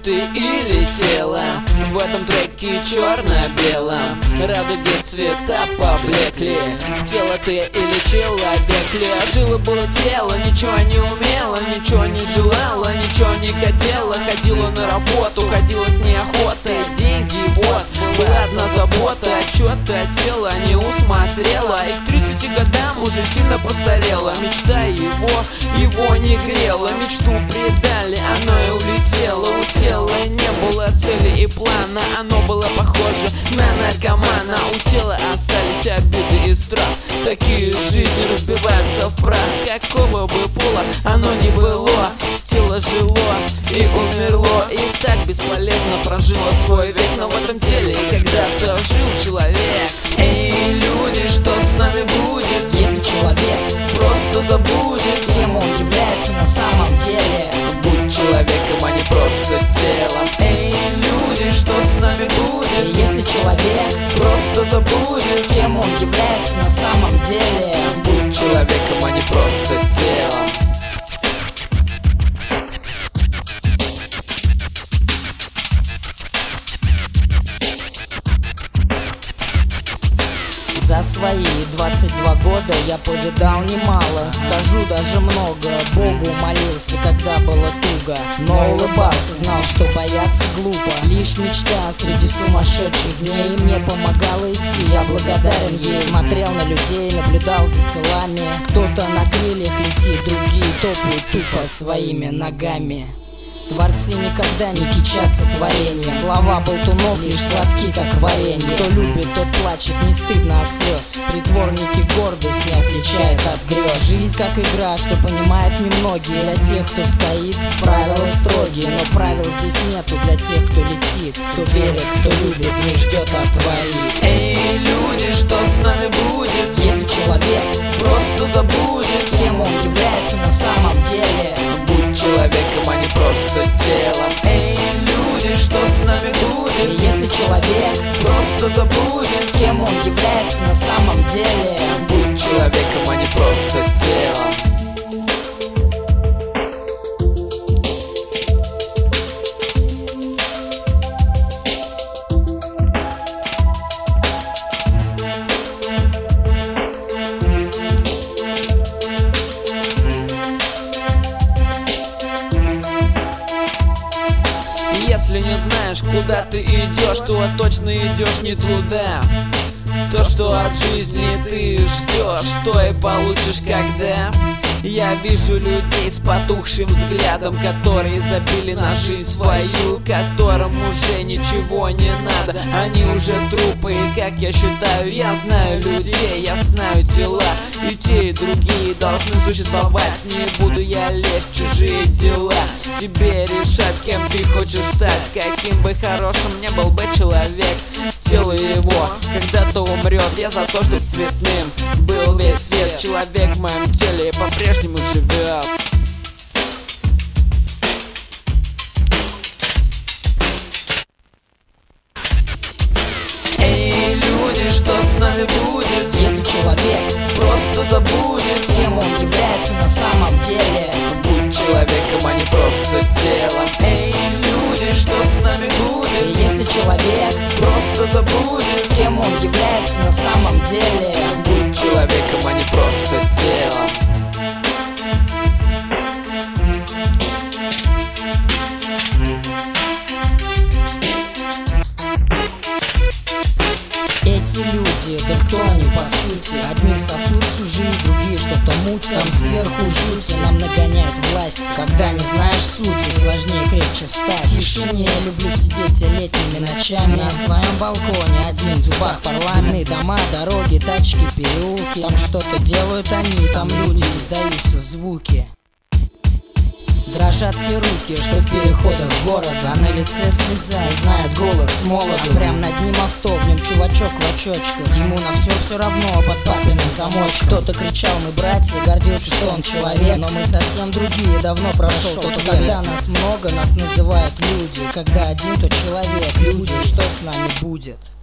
ты или тело? В этом треке черно-белом радуги цвета поблекли. Тело ты или человек ли? Жило-было тело, ничего не умело, ничего не желала, ничего не хотела. Ходила на работу, ходила с неохотой. Деньги вот, была одна забота. Отчеты от тела не усмотрела. И к 30 годам уже сильно постарела. Мечта его не грела. Мечту предали, оно и улетело. У тела не было цели и плана. Оно было похоже на наркомана. У тела остались обиды и страх. Такие жизни разбиваются в прах. Какого бы пола оно ни было, тело жило и умерло. И так бесполезно прожило свой век. Но в этом теле когда-то жил человек. Эй, люди, что с нами будет, если человек просто забудет, кем он является на самом деле? Будь человеком, а не просто телом. Эй, люди, что с нами будет, если человек просто забудет, кем он является на самом деле? Будь человеком, а не просто телом. За свои 22 года я повидал немало, скажу даже много. Богу молился, когда было туго, но улыбался, знал, что бояться глупо. Лишь мечта среди сумасшедших дней мне помогала идти, я благодарен ей. Смотрел на людей, наблюдал за телами. Кто-то на крыльях летит, другие топают тупо своими ногами. Творцы никогда не кичатся творением. Слова болтунов лишь сладки, как варенье. Кто любит, тот плачет, не стыдно от слез. Притворники гордость не отличает от грез. Жизнь как игра, что понимают немногие. Для тех, кто стоит, правила строгие. Но правил здесь нету для тех, кто летит. Кто верит, кто любит, не ждет от твоих. Эй, люди, что с нами будет, если человек просто забудет, кем он является на самом деле? Будь человеком, а не просто телом. Эй, люди, что с нами будет, если человек просто забудет, кем он является на самом деле? Будь человеком, а не просто телом. Если не знаешь, куда ты идешь, то точно идешь не туда. То, что от жизни ты ждешь, то и получишь, когда. Я вижу людей с потухшим взглядом, которые забили на жизнь свою, которым уже ничего не надо. Они уже трупы, и как я считаю, я знаю людей, я знаю тела. И те, и другие должны существовать. Не буду я лезть в чужие дела. Тебе решать, кем ты хочешь стать, каким бы хорошим не был бы человек. Тело его когда-то умрет. Я за то, чтоб цветным был весь свет. Человек в моем теле по-прежнему живет. Эй, люди, что с нами будет, если человек просто забудет, кем он является на самом деле? Будь человеком, а не просто телом. Эй, люди, что с нами будет, если человек просто забудет, кем он является на самом деле? Будь человеком, а не просто телом. Эти люди, да кто они по сути? Одни сосут всю жизнь, другие что-то мутят. Там сверху жути нам нагоняют власти. Когда не знаешь сути, сложнее крепче встать. В тишине я люблю сидеть летними ночами на своем балконе, один в зубах парламентные дома, дороги, тачки, переулки. Там что-то делают они, там люди, издаются звуки. Дрожат те руки, что в переходах города, а на лице слеза, и знает голод с молоду. А прям над ним авто, в нем чувачок в очочках. Ему на все равно, под папиным замочком. Кто-то кричал, мы братья, гордился, что он человек. Но мы совсем другие, давно прошел тот век. Когда нас много, нас называют люди. Когда один, то человек. Люди, что с нами будет?